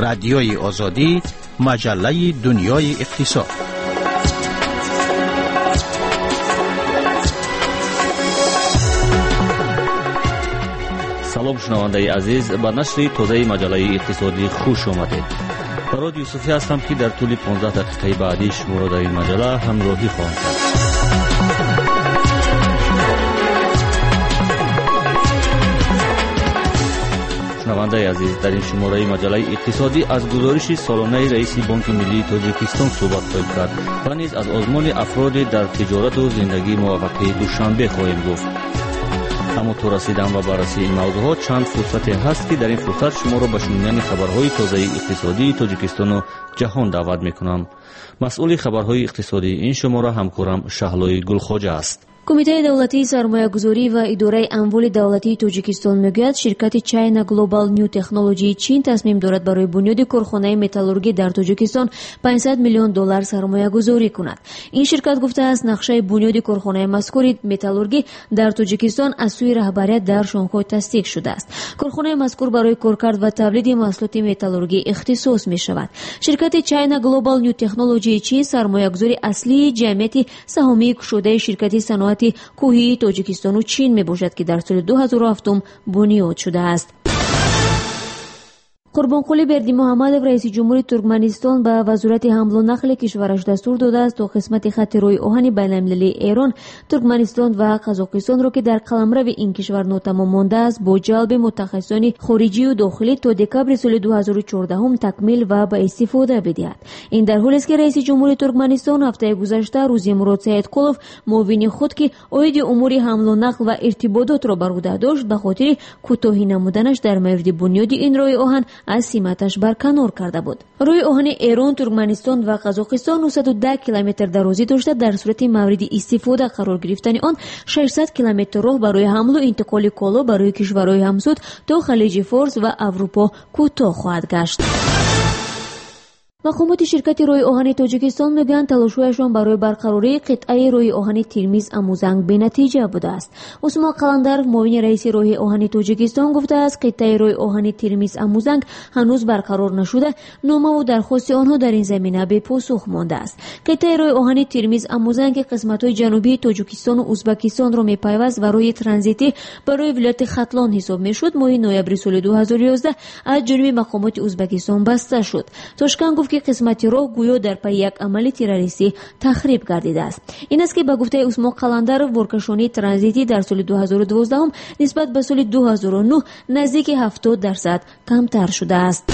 رادیوی آزادی، مجله دنیای اقتصاد. سلام شنونده عزیز، به نشر تازه مجله اقتصادی خوش آمدید. فراد یوسفی هستم که در طول 15 دقیقه بعدی شما را در این مجله همراهی خواهم کرد. شنونده عزیز، در این شماره مجله اقتصادی از گزارش سالانه رئیس بانک ملی تاجیکستان صحبت خواهیم کرد و نیز از آزمون افراد در تجارت و زندگی موفقه دوشنبه خواهیم گفت. اما تا رسیدن و بررسی این موضوعات چند فرصت هست که در این فرصت شما را به شنیدن خبرهای تازه اقتصادی تاجیکستان و جهان دعوت میکنم. مسئول خبرهای اقتصادی این شماره همکارم شهلای گلخواجه است. کمیته دولتی سرمایه‌گذاری و اداره اموال دولتی تاجیکستان میگوید شرکت چاینا گلوبال نیو تکنولوژی چین تصمیم دارد برای بنیاد کارخانه متالورژی در تاجیکستان 500 میلیون دلار سرمایه‌گذاری کند. این شرکت گفته است نقشه بنیاد کارخانه مذکور متالورژی در تاجیکستان از سوی رهبریت در شانگهای تصدیق شده است. کارخانه مذکور برای کارکرد و تولید محصولات متالورژی اختصاص می‌شود. شرکت چاینا گلوبال نیو تکنولوژی چین سرمایه‌گذاری اصلی جمعیت سهامی شده شرکت صنعت کوهی تاجیکستان و چین می باشد که در سال 2007 بنیاد شده است. قربانقلی بردی محمدov رئیس جمهوری ترکمنستان به وزارت حمل و نقل کشورش دستور داده است تا قسمت خط روی آهن بین‌المللی ایران، ترکمنستان و قزاقستان را که در قلمرو این کشور ناتمام مانده است با جلب متخصصان خارجی و داخلی تا دکامبر سال 2014 تکمیل و به استفاده بدهد. این در حالی است که رئیس جمهوری ترکمنستان هفته گذشته روز مراد سیدقلوف معاون خود که عاید امور حمل و نقل و ارتباطات را بر عهده داشت به خاطر کوتاهی نمودنش در مورد بنیاد این راه آهن از سمتش برکنار کرده بود. روی آهن ایران، ترکمنستان و قزاقستان 910 کیلومتر درازی داشته. در صورت مورد استفاده قرار گرفتن آن 600 کیلومتر راه برای حمل و انتقال کالا برای کشورهای همسود تا خلیج فارس و اروپا کوتاه خواهد گشت. مقامات شرکت روی آهن تاجیکستان میگویند تلاش‌هایشان برای برقراری قطعه روی آهن ترمیز اموزنگ بی‌نتیجه بوده است. اسما قلندر معاون رئیس روی آهن تاجیکستان گفته است قطعه روی آهن ترمیز اموزنگ هنوز برقرار نشده، نامه و درخواست آنها در این زمینه به پاسخ مانده است. قطعه روی آهن ترمیز اموزنگ قسمت‌های جنوبی تاجیکستان و ازبکستان را می‌پیوست و روی ترانزیتی برای ولایت ختلان حساب می‌شد. ماه نوامبر سال 2011 از جانب مقامات ازبکستان بسته شد. تاشکند گفت که قسمتی راه گویا در پی یک عمل تروریستی تخریب گردیده است. این است که به گفته اسما قلندر ورکشانی ترانزیتی در سال 2012 نسبت به سال 2009 نزدیک 70% کمتر شده است.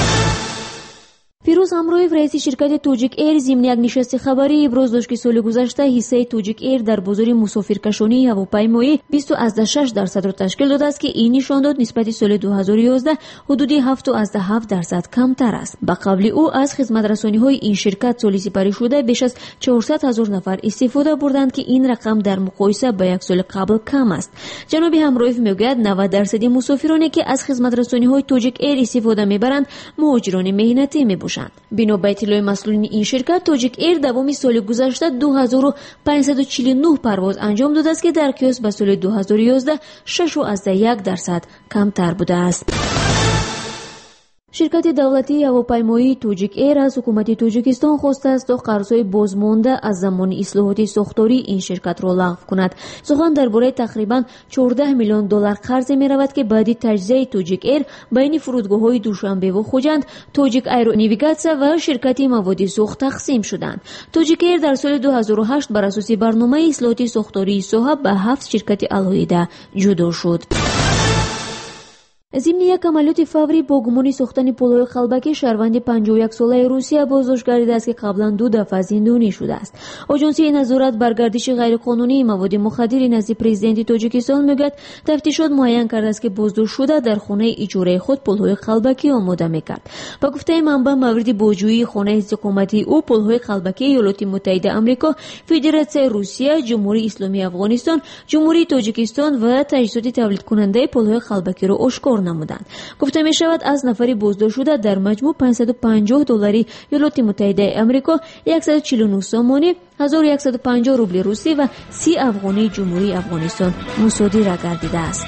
فیروز همرویف رئیس شرکت توجیک ایر ضمن یک نشست خبری ابراز داشت که سال گذشته حصه توجیک ایر در بازار مسافرکشانی هواپیمایی 20.6% را تشکیل داده است که این نشان داد نسبت سال 2011 حدود 7.7% کمتر است. به قبل او از خدمت رسانی‌های این شرکت سالی سپری شده بیش از 400,000 نفر استفاده بردند که این رقم در مقایسه با یک سال قبل کم است. جناب همرویف میگوید 90% مسافرانی که از خدمت رسانی‌های توجیک ایر استفاده میبرند مهاجران مهنتی میباشند. بنا به اطلاع مسئولین این شرکت توجیک ایر دوام سال گذشته 2549 پرواز انجام داده است که در قیاس به سال 2011 6.1% کمتر بوده است. شرکت دولتی هواپیمایی توجیک ایر از حکومت تاجیکستان خواسته است تا قرضهای بازمانده از زمان اصلاحات ساختاری این شرکت را لغو کند. سخن درباره تقریبا 14 میلیون دلار قرض می‌رود که بعد تجزیه توجیک ایر بین فرودگاه‌های دوشنبه و خوجند، توجیک ایرو نیویگاتسیا و شرکت مواد سوخت تقسیم شدند. توجیک ایر در سال 2008 بر اساس برنامه اصلاحات ساختاری صاحب به 7 شرکت علاوه جدا شد. ضمن یک عملیات فوری با گمان ساختن پل‌های خلبکی شهروند 51 ساله روسیه بازداشت گردیده است که قبلا 2 دفعه زندانی شده است. آژانسی نظارت بر گردش غیرقانونی مواد مخدر نزد پرزیدنت تاجیکستان میگوید تفتیشات معین کرده است که بازداشت شده در خانه اجاره خود پل‌های خلبکی آماده میکرد. با گفته منبع مورد بازجویی خانه استقامتی او پل‌های خلبکی ایالات متحده آمریکا، فدراسیون روسیه، جمهوری اسلامی افغانستان، جمهوری تاجیکستان و تجهیزات تولید کننده پل‌های خلبکی را آشکار نمودند. گفته می شود از نفری بازداشت شده در مجموع $550 ایالات متحده آمریکا، 149 سامانی، 1150 روبل روسی و 30 افغانی جمهوری افغانستان مصادره گردیده است.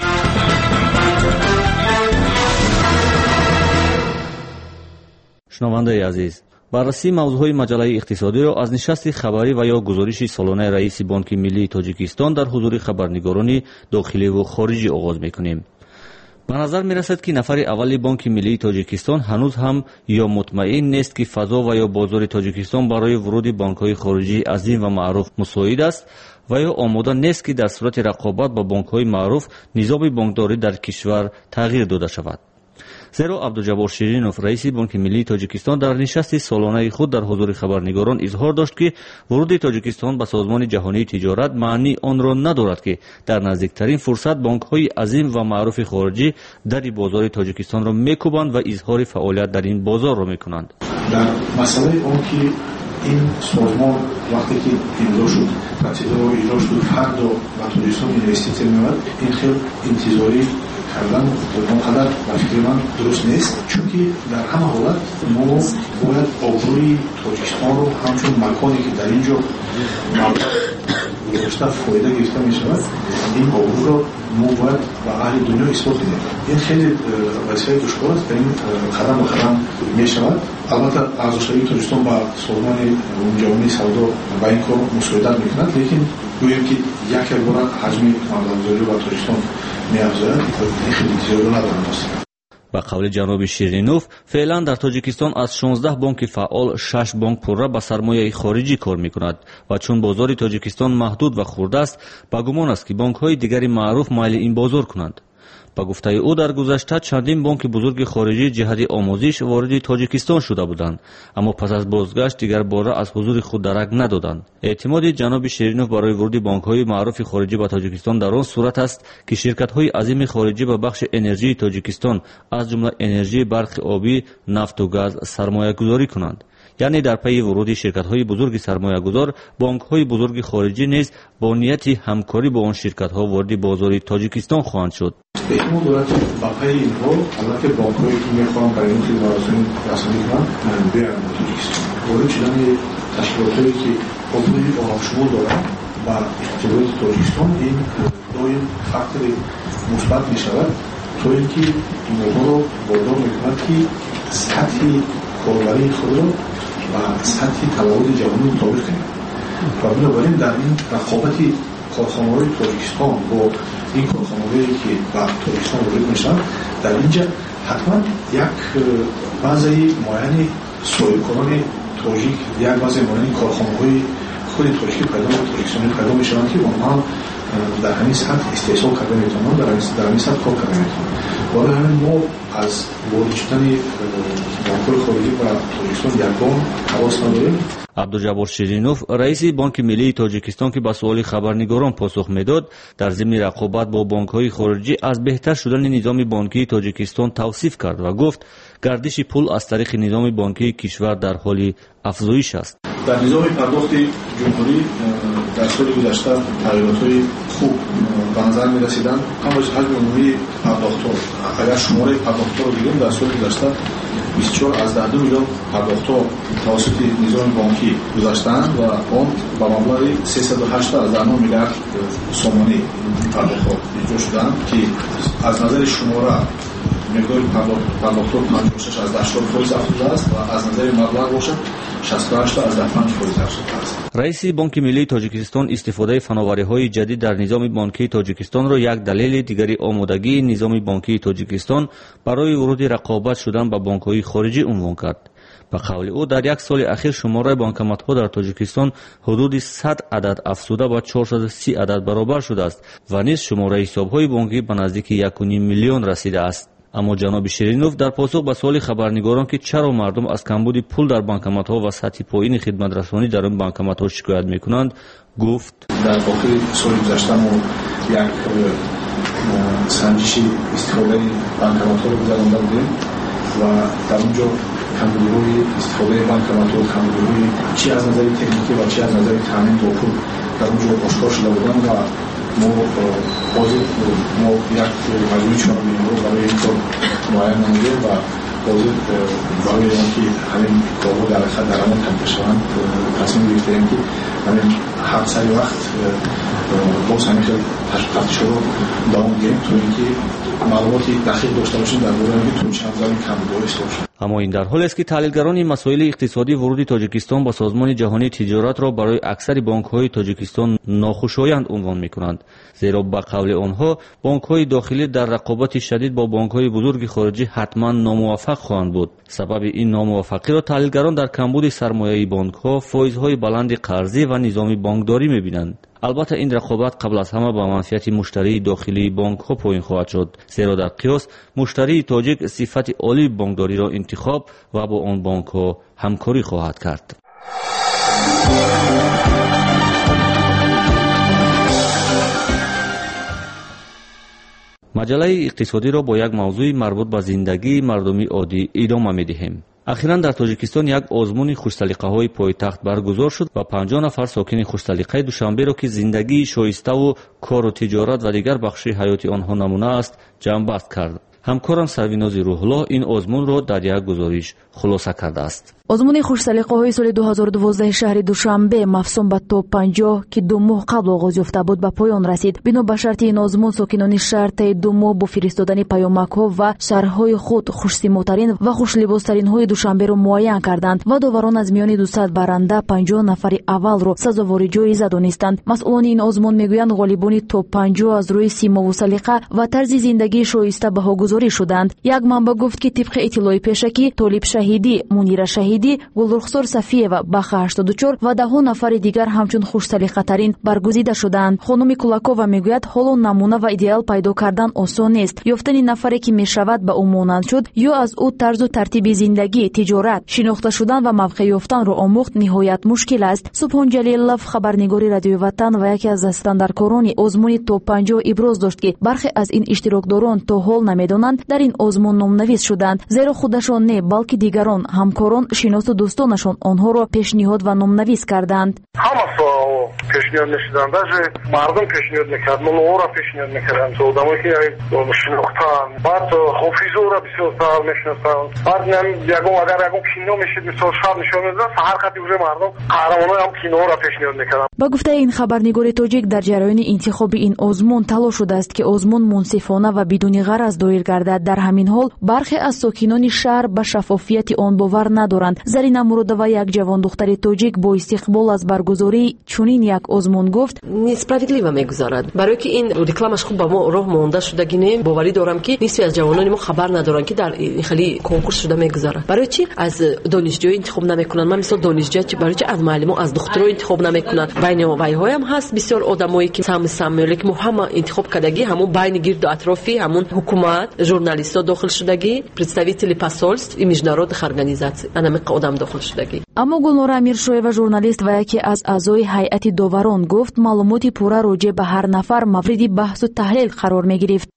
шунавандаи азиз, баррасии мавзӯъҳои маҷаллаи иқтисодиро аз нишасти хабарӣ ва ё гузориши солонаи раиси Бонки Миллии Тоҷикистон дар ҳузури хабарнигорони дохиливу хориҷӣ оғоз мекунем. ба назар мерасад, ки нафари аввали Бонки Миллии Тоҷикистон ҳанӯз ҳам ё мутмаин нест, ки фазо ва ё бозори Тоҷикистон барои вуруди банкҳои хориҷии азим ва маъруф мусоид аст ва ё омода нест, ки дар сурати рақобат ба банкҳои маъруф низоми банкдорӣ дар кишвар тағйир дода шавад. зеро Абдуҷаббор Ширинов, раиси Бонки Миллии Тоҷикистон, дар нишасти солонаи худ дар ҳузури хабарнигорон изҳор дошт, ки вуруди Тоҷикистон ба Созмони ҷаҳонии тиҷорат маънии онро надорад, ки дар наздиктарин фурсат банкҳои азим ва маъруфи хориҷӣ дари бозори Тоҷикистонро мекӯбанд ва изҳори фаъолият дар ин бозорро мекунанд. дар масъалаи он ки ин созмон вақте ки имзо шуд, процедураро иҷро шуд, фардо ба Тоҷикистон инвеститсия меояд, ин хел интизорӣ кардан онқадар ба фикри ман дуруст нест, чунки дар ҳама ҳолат мо бояд обрӯи Тоҷикистонро ҳамчун маконе ки дар ин ҷо гузошта фоида гирифта мешавад, ин обрӯро мо бояд ба аҳли дунё исбот кунем. ин хеле вазифаи душвор аст, ин қадам ба қадам мешавад. албатта арзошавии Тоҷикистон ба созмони ҷаҳонии савдо ба ин кор мусоидат мекунад, лекин гӯем ки як бора ҳаҷми маблағгузорӣ ба Тоҷикистон меафзояд, ин хеле зиёда надорад аст. ба қавли ҷаноби Ширинов, феълан дар Тоҷикистон аз 16 бонки фаъол 6 бонк пурра ба сармояи хориҷӣ кор мекунад ва чун бозори Тоҷикистон маҳдуд ва хурда аст, ба гумон аст, ки бонкҳои дигари маъруф майли ин бозор кунанд. ба гуфтаи ӯ, дар гузашта чандин бонки бузурги хориҷӣ ҷиҳати омӯзиш вориди Тоҷикистон шуда буданд, аммо пас аз бозгашт дигар бора аз ҳузури худ дарак надоданд. эътимоди ҷаноби Ширинов барои вуруди банкҳои маъруфи хориҷӣ ба Тоҷикистон дар он сурат аст, ки ширкатҳои азими хориҷӣ ба бахши энержии Тоҷикистон, аз ҷумла энержии барқи обӣ, нафту газ сармоягузорӣ кунанд. яъне дар пайи вуруди ширкатҳои бузурги сармоягузор, банкҳои бузурги хориҷӣ низ бо нияти ҳамкорӣ бо он ширкатҳо вориди бозори Тоҷикистон хоҳанд шуд. эҳтимол дорад ки ба пайи инҳо албатта банкҳое ки мехоҳанд бар ин хел маросим расмӣ кунанд беранд ба Тоҷикистон. ворид шудани ташкилотҳое ки обрӯи оҳшумол доранд ба иқтисодиёти Тоҷикистон, ин доим фактори мусбат мешавад, то ин ки моҳоро водор мекунад ки сатҳи корбарии худро ба сатҳи талаботи ҷаҳонӣ мутобиқ кунем. ва бинобар ин дар ин рақобати корхонаҳои Тоҷикистон бо ин корхонаҳое ки ба Тоҷикистон ворид мешаванд, дар инҷа ҳатман як баъзаи муайяни соҳибкорони тоҷик, як баъзаи муайяни корхонаҳои худи тоҷикӣ тоҷикистонӣ пайдо мешаванд, ки онҳо дар ҳамин сатҳ истеҳсол карда метавонанд, дар ҳамин сатҳ кор карда метавонанд. барои ҳамин мо аз ворид шудани банкҳои хориҷӣ ба Тоҷикистон ягон ҳавос надорем. Абдуҷаббор Ширинов, раиси Бонки Миллии Тоҷикистон, ки ба суоли хабарнигорон посух медод, дар зимни рақобат бо банкҳои хориҷӣ аз беҳтар шудани низоми банкии Тоҷикистон тавсиф кард ва гуфт, гардиши пул аз тариқи низоми банкии кишвар дар ҳоли афзоиш аст. дар низоми пардохти ҷумҳурӣ дар соли гузашта тағйиротҳои хуб ба назар мерасиданд. ҳама ҳаҷми умумии пардохтҳо, агар шумораи пардохтҳоро бигирем, дар соли гузашта 24 аз 12 миллион пардохтҳо тавассути низоми банкӣ гузаштаанд ва он ба маблағи 389 миллиард сомонӣ пардохтҳо иҷро шудаанд, ки аз назари шумора миқдори пардохтҳо 56 аз 80% афзуда аст ва аз назари маблағ бошад 68 аз 5% афзуда аст. раиси Бонки Миллии Тоҷикистон истифодаи фановариҳои ҷадид дар низоми банкии Тоҷикистонро як далели дигари омодагии низоми банкии Тоҷикистон барои вуруди рақобат шудан ба банкҳои хориҷӣ унвон кард. ба қавли ӯ, дар як соли ахир шумораи банкоматҳо дар Тоҷикистон ҳудуди 100 адад афзуда ба 430 адад баробар шудааст ва низ шумораи ҳисобҳои банкӣ ба наздики 1.5 миллион расидааст. аммо ҷаноби Ширинов дар посух ба суоли хабарнигорон, ки чаро мардум аз камбуди пул дар банкоматҳо ва сатҳи поини хидматрасонӣ дар он банкоматҳо шикоят мекунанд, гуфт: дар охири соли гузашта мо як санҷиши истифодаи банкоматҳоро гузаронда будем ва дар он ҷо камбудиҳои истифодаи банкоматҳо, камбудиҳои чи аз назари техникӣ ва чи аз назари таъмин бо пул дар он ҷо ошкор шуда буданд ва мо ҳозир мо як маҷмӯи чорабиниҳо барои ин кор муайян намудем ва ҳозир барои он ки ҳамин корҳо дар ҳақиқат дар амал камта шаванд, тасмим гирифтаем ки ҳамин ҳар сари вақт боз ҳамин хел тафтишҳоро давом гирем, то ин ки маълумоти дақиқ дошта бошем дар бораи ин ки то чанд замин камбудиҳо ҳисоб шуд. اما این در حالی است که تحلیلگران مسائل اقتصادی ورود تاجیکستان به سازمان جهانی تجارت را برای اکثر بانک‌های تاجیکستان ناخوشایند عنوان می‌کنند، زیرا به قول آنها بانک‌های داخلی در رقابت شدید با بانک‌های بزرگ خارجی حتما ناموفق خواهند بود. سبب این ناموفقی را تحلیلگران در کمبود سرمایه‌ای بانک‌ها، فایزهای بلند قرضی و نظام بانکداری می‌بینند. البته این رقابت قبل از همه به منفعت مشتری داخلی بانک‌ها پایین خواهد شد، زیرا در قیاس مشتری تاجیک صفت عالی بانکداری را انتخاب و با آن بانک‌ها همکاری خواهد کرد. مجله اقتصادی را با یک موضوع مربوط به زندگی مردمی عادی ادامه می‌دهیم. اخیراً در تاجیکستان یک آزمون خوش‌سلیقه‌های پایتخت برگزار شد و 50 نفر ساکن خوش‌سلیقه دوشنبه را که زندگی شایسته و کار و تجارت و دیگر بخش حیات آنها نمونه است جمع‌بست کرد. همکارم سرویناز روح‌الله این آزمون را در یک گزارش خلاصه کرده است. آزمون خوش‌سلیقه‌های سال 2012 شهر دوشنبه مفصول به توپ 50 که 2 ماه قبل آغاز یافته بود به پایان رسید. بنا به شرط این آزمون ساکنان شهر طی 2 ماه با فرستادن پیامک‌ها و شهرهای خود خوش‌سیماترین و خوش‌لباس‌ترین‌های دوشنبه را معاین کردند و داوران از میان 200 برنده 50 نفر اول را سزاوار جایزه دانستند. مسئولان این آزمون میگویند غالبان توپ 50 از روی سیما و سلیقه و طرز زندگی شایسته بهاگذاری شدند. یک منبع گفت که طبق اطلاع پیشکی طالب شهیدی، منیره شهیدی، گلرخسار صفیه و بخ 84 و 10 نفر دیگر همچون خوش‌سلیقه ترین برگزیده شدند. خانم کولاکова میگوید حالا نمونه و ایدئال پیدا کردن آسان نیست. یافتن نفری که میشود به او مانند شد یا از او طرز و ترتیب زندگی، تجارت، شناخته شدن و موقع یافتن را آموخت نهایت مشکل است. سبحان جلیلوف خبرنگاری رادیو وطن و یکی از دستاندرکاران آزمون توپ 50 ابراز داشت که برخی از این اشتراکداران تا حال نمیدانند در این آزمون نام‌نویس شدند، زیرا خودشان نه بلکه دیگران همکاران شناس و دوستانشان آنها را پیشنهاد و نام‌نویس کردند. همه پیشنهاد نشدند، مردم پیشنهاد میکرد، من او را پیشنهاد میکردم، تو آدمایی که شناختن، بعد حافظو را بسیار سال میشناسن، بعد یکم اگر یکم کینو میشد مثلا شب نشون میداد، هر خطی وجه مردم قهرمانای هم کینو را پیشنهاد میکردن. با گفته این خبرنگار تاجیک در جریان انتخاب این آزمون تلاش شده است که آزمون منصفانه و بدون غرض دایر گردد. در همین حال برخی از ساکنان شهر به شفافیت آن باور ندارند. زرینا مرودова یک جوان دختر تاجیک با استقبال از برگزاری چنین یک آزمون گفت: نسبتاً میگذارد، برای که این رکلامش خوب با ما راه مونده شدگی، باوری دارم که نصف از جوانان ما خبر ندارن که در خیلی کنکورس شده میگذارد. برای چی از دانشجو انتخاب نمیکنن؟ من مثلا دانشجو برای چی از معلم از دکتر انتخاب نمیکنن؟ بین وایهای هم هست بسیار آدمایی که سامویل که هم انتخاب کردگی، همون بین گرد و اطرافی همون حکومت، ژورنالیستا داخل شدگی، представители посольств и международных организаций، انا آدم داخل شدگی. اما گلنور امیرشویeva ژورنالیست و یکی از اعضای هیئت داوران گفت معلومات پوره راجع به هر نفر مورد بحث و تحلیل قرار میگرفت.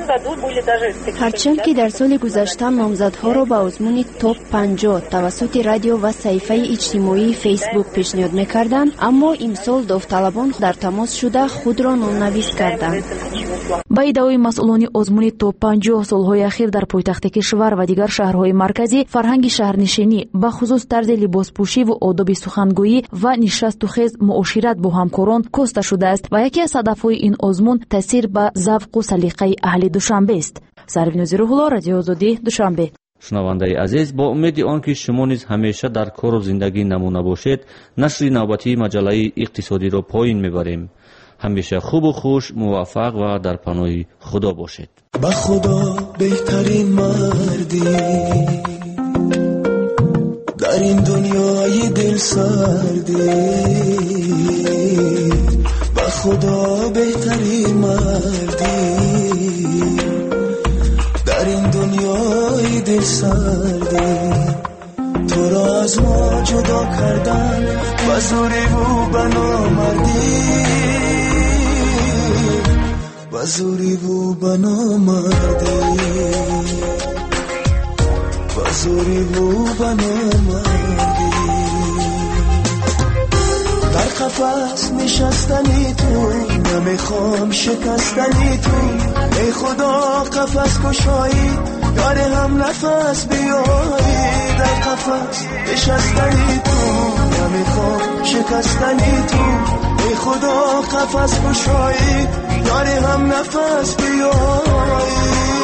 هرچند که در سال گذشته نامزدها را به آزمون توپ 50 توسط رادیو و صفحه اجتماعی فیسبوک پیشنهاد میکردند، اما امسال داوطلبان در تماس شده خود را نام‌نویس کردند. با ادعای مسئولان آزمون توپ 50 سالهای اخیر در پایتخت کشور و دیگر شهرهای مرکزی فرهنگ شهرنشینی به خصوص طرز لباسپوشی و آداب سخنگویی و نشست و خیز معاشرت با همکاران کاسته شده است و یکی از هدفهای این آزمون تاثیر به ذوق و سلیقه اهل دوشنبه است. سرویناز روح‌الله، رادیو آزادی، دوشنبه. شنوندگان عزیز، با امید آنکه شما نیز همیشه در کار و زندگی نمونه باشید، نشر نوبتی مجله اقتصادی را پایین میبریم. همیشه خوب و خوش، موفق و در پناه خدا باشید. با خدا بهترین مردی در این دنیای دل سردی، با خدا بهترین مردی در این دنیای دل سردی، تو را از ما جدا کردن و زوری و بنامردی، و زوری و بنامردی، و زوری و بنامردی. در قفس نشستنی تو، نمیخوام شکستنی تو، ای خدا قفس کشایی یار هم نفس بیایی. در قفس نشستنی تو، نمیخوام شکستنی تو، ای خدا قفس کشایی یار هم نفس بیایی.